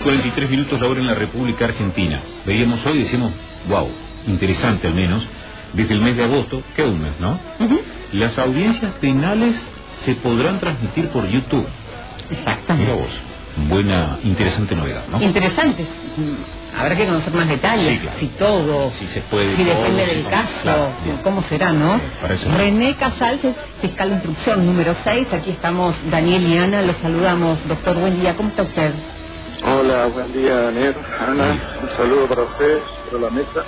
43 minutos la hora en la República Argentina. Veíamos hoy y decíamos, wow, interesante al menos, desde el mes de agosto, que es un mes, ¿no? Las audiencias penales se podrán transmitir por YouTube. Exactamente. Mira vos, buena, interesante novedad, ¿no? Interesante. Habrá que conocer más detalles, sí, claro. Si todo, si se puede, si depende todo, del si caso, claro, cómo será, ¿no? René Casals, fiscal de instrucción número 6, aquí estamos Daniel y Ana, los saludamos. Doctor, buen día, ¿cómo está usted? Hola, buen día, Daniel, Ana, un saludo para ustedes, para la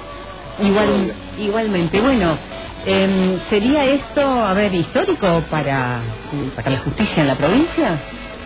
mesa. Igualmente, bueno, ¿sería esto, a ver, histórico para la justicia en la provincia?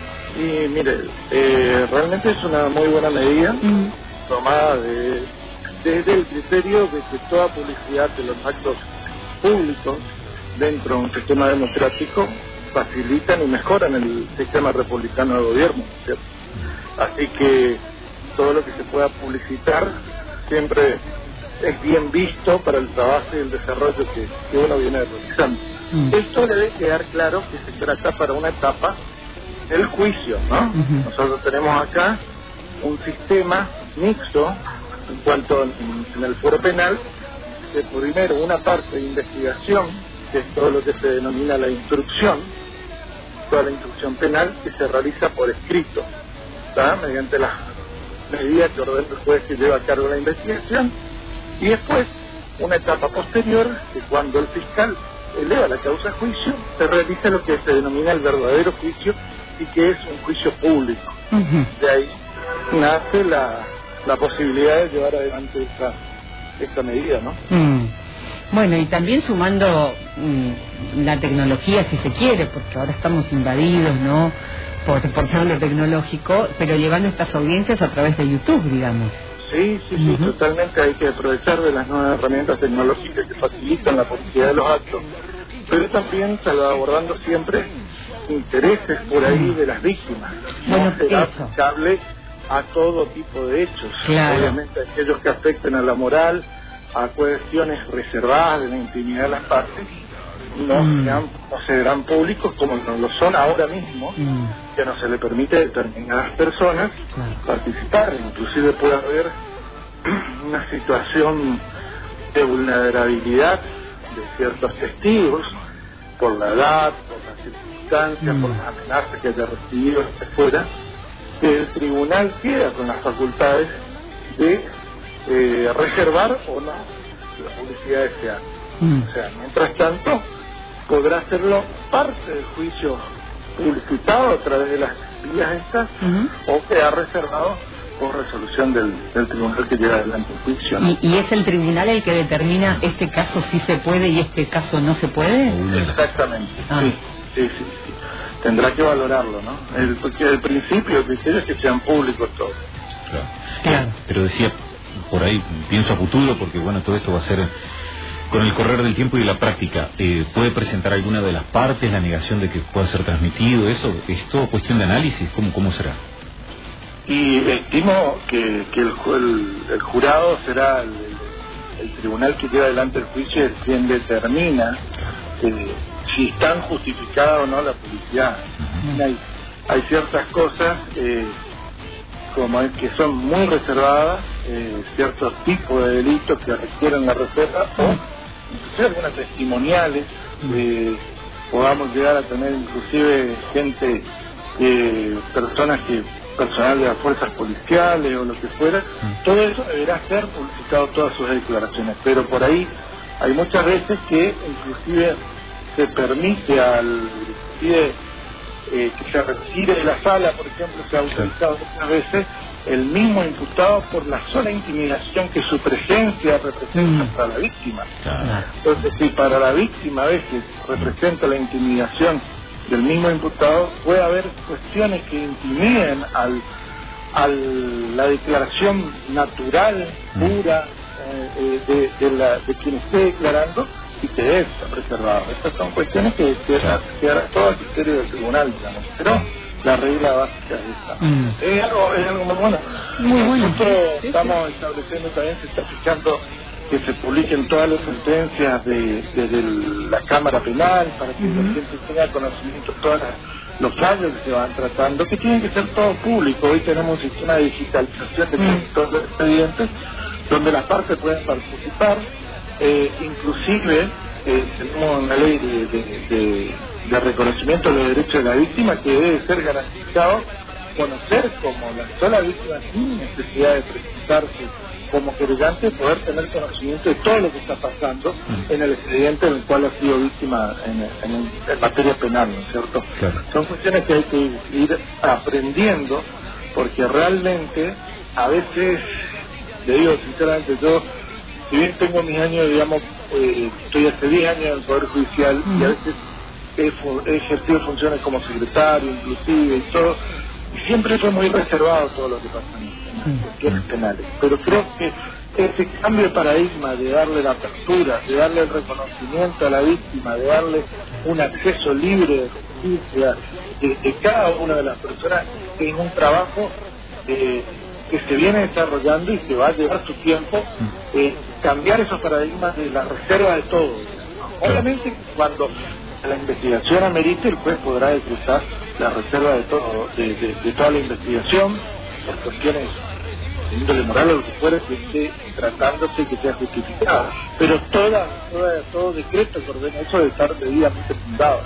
Y mire, realmente es una muy buena medida, tomada desde el criterio de que toda publicidad de los actos públicos dentro de un sistema democrático facilitan y mejoran el sistema republicano de gobierno, ¿cierto? Así que todo lo que se pueda publicitar siempre es bien visto para el trabajo y el desarrollo que uno viene realizando. Esto debe quedar claro que se trata para una etapa del juicio, ¿no? Nosotros tenemos acá un sistema mixto en cuanto en el foro penal, que primero una parte de investigación, que es todo lo que se denomina la instrucción, toda la instrucción penal que se realiza por escrito, ¿tá? Mediante las medidas que ordena el juez que lleva a cargo la investigación, y después una etapa posterior, que cuando el fiscal eleva la causa a juicio, se realiza lo que se denomina el verdadero juicio, y que es un juicio público. De ahí nace la posibilidad de llevar adelante esta medida, ¿no? Bueno, y también sumando la tecnología, si se quiere, porque ahora estamos invadidos, ¿no?, por todo lo tecnológico, pero llevando estas audiencias a través de YouTube, digamos. Sí, totalmente. Hay que aprovechar de las nuevas herramientas tecnológicas que facilitan la publicidad de los actos, pero también salvaguardando siempre intereses por ahí de las víctimas. Bueno, no será aplicable a todo tipo de hechos, claro. Obviamente aquellos que afecten a la moral, a cuestiones reservadas de la intimidad de las partes, no se verán públicos como no lo son ahora mismo, que no se le permite a determinadas personas participar. Inclusive puede haber una situación de vulnerabilidad de ciertos testigos por la edad, por las circunstancias, por las amenazas que haya recibido, etc., que el tribunal queda con las facultades de reservar o no la publicidad de ese acto. O sea, mientras tanto, podrá hacerlo parte del juicio publicitado a través de las vías estas, o quedar reservado por resolución del tribunal que lleva adelante el juicio, ¿no? ¿Y es el tribunal el que determina este caso sí se puede y este caso no se puede? Exactamente, sí. Tendrá que valorarlo, ¿no? Porque el principio, el criterio es que sean públicos todos. Claro. Pero decía, por ahí pienso a futuro, porque bueno, todo esto va a ser con el correr del tiempo y la práctica. ¿Puede presentar alguna de las partes la negación de que pueda ser transmitido? ¿Eso es todo cuestión de análisis? ¿Cómo será? Y estimo que el jurado será el tribunal que lleva adelante el juicio, es quien determina si están justificadas o no la publicidad. Hay ciertas cosas como es que son muy reservadas, ciertos tipos de delitos que requieren la reserva, o inclusive algunas testimoniales, podamos llegar a tener inclusive gente, personal de las fuerzas policiales o lo que fuera. Todo eso deberá ser publicitado, todas sus declaraciones, pero por ahí hay muchas veces que inclusive se permite que se retire de la sala, por ejemplo, se ha autorizado muchas veces el mismo imputado por la sola intimidación que su presencia representa para la víctima. Entonces, si para la víctima a veces representa la intimidación del mismo imputado, puede haber cuestiones que intimiden a la declaración natural, pura, de quien esté declarando, y que debe estar preservado. Estas son cuestiones que quedará todo al criterio del tribunal, digamos, pero la regla básica es esta. Es algo muy bueno. Muy bueno. Nosotros estamos estableciendo también, se está fijando que se publiquen todas las sentencias desde la Cámara Penal, para que la gente tenga conocimiento de todas los fallos que se van tratando, que tienen que ser todo público. Hoy tenemos un sistema de digitalización de todos los expedientes, donde las partes pueden participar, inclusive tenemos una ley de reconocimiento de los derechos de la víctima que debe ser garantizado conocer como la sola víctima sin necesidad de presentarse como querellante, poder tener conocimiento de todo lo que está pasando en el expediente en el cual ha sido víctima en materia penal, ¿no es cierto? Claro. Son cuestiones que hay que ir aprendiendo, porque realmente a veces, le digo sinceramente, yo, si bien tengo mis años, digamos, estoy hace 10 años en el Poder Judicial y a veces he ejercido funciones como secretario inclusive y todo, y siempre fue muy reservado todo lo que pasa en cuestiones penales, pero creo que ese cambio de paradigma de darle la apertura, de darle el reconocimiento a la víctima, de darle un acceso libre de justicia de cada una de las personas, es un trabajo que se viene desarrollando y que va a llevar su tiempo, cambiar esos paradigmas de la reserva de todo. Obviamente cuando la investigación amerite, el juez podrá decretar la reserva de todo, de toda la investigación, por cuestiones de índole moral o lo que fuera que esté tratándose y que sea justificada, pero todo decreto que ordena eso debe estar debidamente fundado.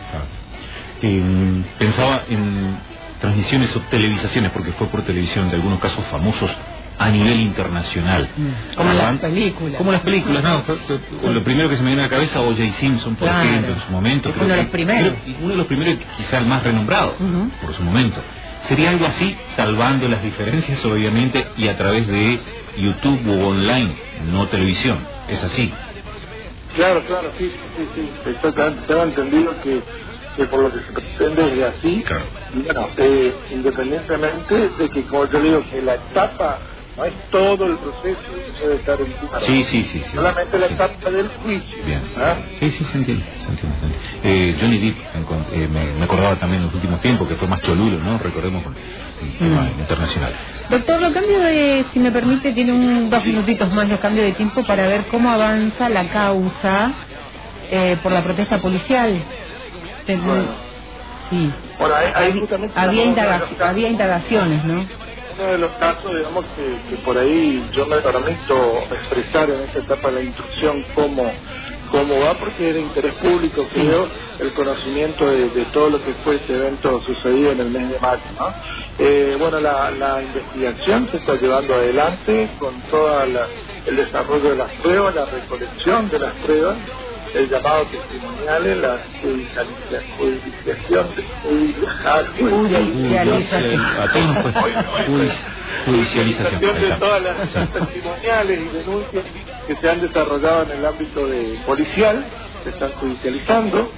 Pensaba en transmisiones o televisaciones, porque fue por televisión, de algunos casos famosos a nivel internacional. Como las películas. Como las películas, no. Lo primero que se me viene a la cabeza, O.J. Simpson, por ejemplo, en su momento. Uno de los primeros. Uno de los primeros, quizá el más renombrado, por su momento. Sería algo así, salvando las diferencias, obviamente, y a través de YouTube o online, no televisión. Es así. Claro, sí. Exactamente. Tengo entendido que por lo que se pretende es así. Claro. Y bueno, independientemente de que, como yo digo, que la etapa no es todo el proceso, eso debe estar en tu Sí. solamente la etapa del juicio. Bien. Sí, se entiende. Johnny Depp, me acordaba también en los últimos tiempos que fue más cholulo, ¿no? Recordemos con el tema internacional. Doctor, lo cambio si me permite, tiene 2 minutitos más, lo cambio de tiempo para ver cómo avanza la causa por la protesta policial. Bueno, sí. Bueno, ahí justamente había indagaciones, ¿no? Uno de los casos, digamos, que por ahí yo me permito expresar en esta etapa de la instrucción cómo va, porque es de interés público, creo, el conocimiento de todo lo que fue este evento sucedido en el mes de mayo, ¿no? Bueno, la investigación se está llevando adelante con todo el desarrollo de las pruebas, la recolección de las pruebas, el llamado testimoniales, la judicialización de todas las testimoniales y denuncias que se han desarrollado en el ámbito policial, se están judicializando,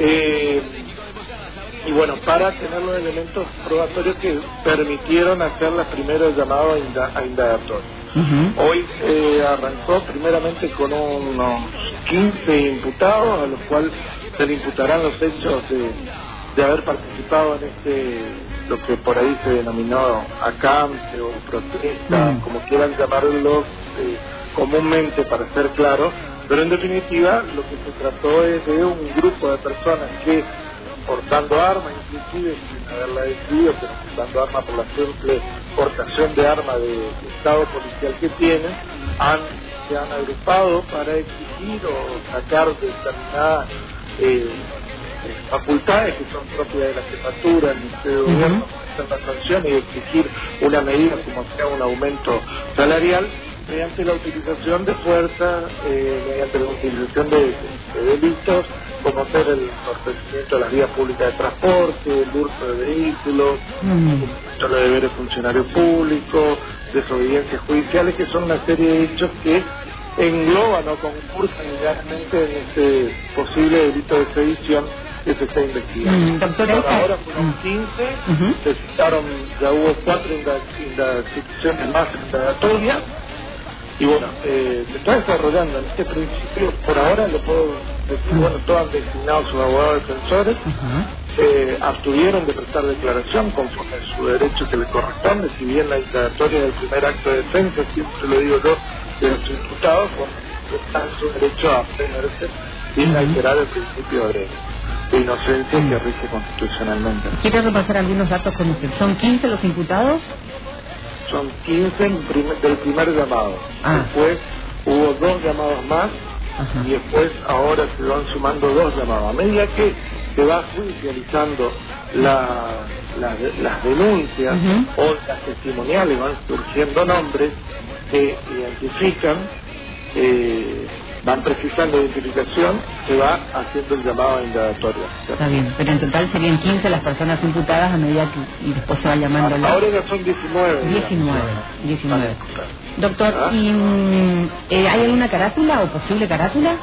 y bueno, para tener los elementos probatorios que permitieron hacer las primeros llamados a indagatorios. Hoy arrancó primeramente con unos 15 imputados, a los cuales se le imputarán los hechos de haber participado en lo que por ahí se denominó acampe o protesta, como quieran llamarlo comúnmente para ser claro, pero en definitiva lo que se trató es de un grupo de personas que, portando armas, inclusive sin haberla decidido, pero portando armas por la simple portación de armas de estado policial que tienen, se han agrupado para exigir o sacar determinadas facultades que son propias de la jefatura del Ministerio de Gobierno, hacer la sanción y exigir una medida como sea un aumento salarial mediante la utilización de fuerza, mediante la utilización de delitos, como ser el entorpecimiento de las vías públicas de transporte, el hurto de vehículos, los deberes de funcionarios públicos, desobediencias judiciales, que son una serie de hechos que engloban o concursan legalmente en este posible delito de sedición que se está investigando. Ahora fueron 15, se citaron, ya hubo 4 instituciones más indagatorias, y bueno, se está desarrollando en este principio, por ahora lo puedo decir, bueno, todos han designado sus abogados defensores, abstuvieron de prestar declaración conforme a su derecho que le corresponde, si bien la indagatoria del primer acto de defensa, siempre lo digo yo, de los imputados, está en su derecho a abstenerse sin alterar el principio de derecho. de inocencia que rige constitucionalmente. ¿Quiere repasar algunos datos con usted? ¿Son 15 los imputados? Son 15 del primer llamado. Después hubo 2 llamados más. Y después ahora se van sumando 2 llamados. A medida que se va judicializando las denuncias o las testimoniales, van surgiendo nombres que identifican, van precisando identificación, se va haciendo el llamado a indagatoria. Está bien, pero en total serían 15 las personas imputadas a medida que y después se va llamando ahora ya son 19. 19. Doctor, ¿y hay alguna carátula o posible carátula?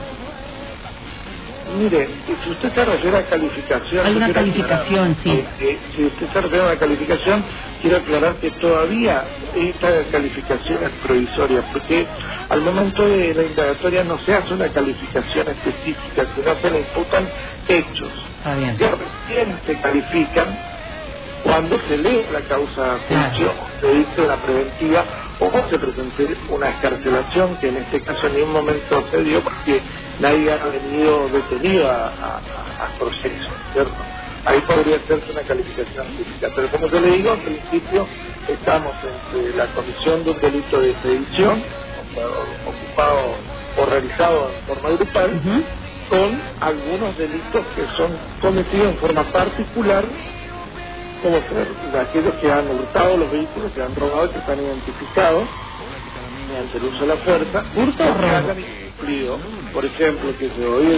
Mire, si usted se refiere a calificación... Hay una calificación, sí. Si usted se refiere a una calificación, quiero aclarar que todavía esta calificación es provisoria, porque al momento de la indagatoria no se hace una calificación específica, sino se le imputan hechos. Está bien. Que recién se califican cuando se lee la causa de juicio, se dice una preventiva, o se presentó una escarcelación, que en este caso en ningún momento se dio porque nadie ha venido detenido a proceso, ¿cierto? Ahí podría hacerse una calificación física, pero como yo le digo, en principio estamos entre la comisión de un delito de sedición, ocupado o realizado en forma grupal, con algunos delitos que son cometidos en forma particular, como ser aquellos que han hurtado los vehículos, que han robado, que están identificados mediante el uso de la fuerza, hurto o robo. Han incumplido, por ejemplo, que se oído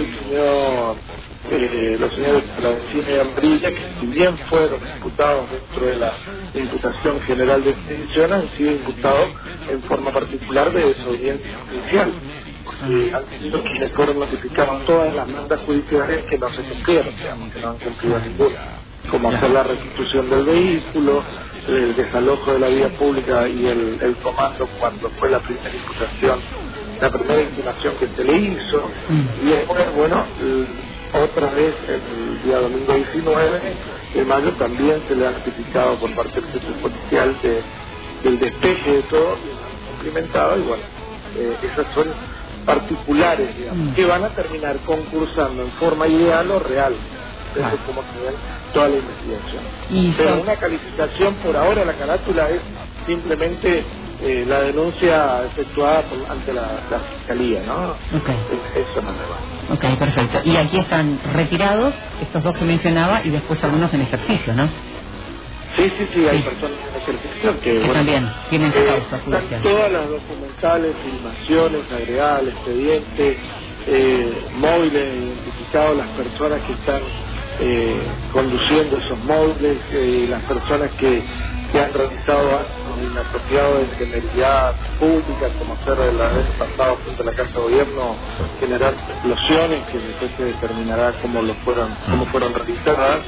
los señores de la vecina de Ambrilla, que si bien fueron imputados dentro de la imputación general de sedición, han sido imputados en forma particular de desobediencia judicial. Han sido quienes fueron notificados todas las mandas judiciales que no se cumplieron, digamos, que no han cumplido ninguna, como hacer la restitución del vehículo, el desalojo de la vía pública y el comando cuando fue la primera imputación, la primera intimación que se le hizo, y después, bueno, otra vez el día domingo 19 de mayo también se le ha notificado por parte del jefe policial del despeje de todo, cumplimentado, y bueno, esas son particulares, digamos, que van a terminar concursando en forma ideal o real. Eso es como se ve toda la investigación. Pero una calificación por ahora, la carátula es simplemente la denuncia efectuada ante la Fiscalía, ¿no? Eso no me va. Ok, perfecto. Y aquí están retirados estos 2 que mencionaba y después algunos en ejercicio, ¿no? Sí, hay personas en ejercicio que bueno, también tienen su causa judicial. Están todas las documentales, filmaciones, agregadas al expediente, móviles identificados, las personas que están conduciendo esos móviles, las personas que han realizado actos inapropiados de temeridad pública, como ser la vez pasada frente a la Casa de Gobierno, generar explosiones que después se determinará cómo fueron realizadas.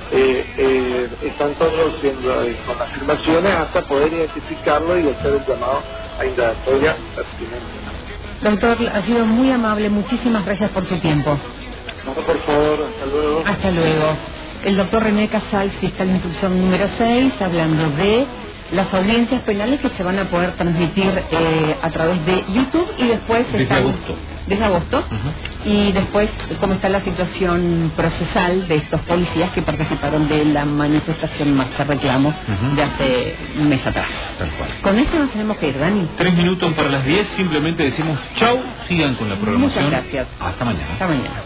Están todos siendo con afirmaciones hasta poder identificarlo y hacer el llamado a indagatoria pertinente. Doctor, ha sido muy amable, muchísimas gracias por su tiempo. No, por favor, hasta luego. Hasta luego. El doctor René Casals, fiscal de instrucción número 6, hablando de las audiencias penales que se van a poder transmitir a través de YouTube y después... Desde agosto. Y después, cómo está la situación procesal de estos policías que participaron de la manifestación marcha reclamo de hace un mes atrás. Tal cual. Con esto nos tenemos que ir, Dani. 3 minutos para las 10, simplemente decimos chau, sigan con la programación. Muchas gracias. Hasta mañana. Hasta mañana.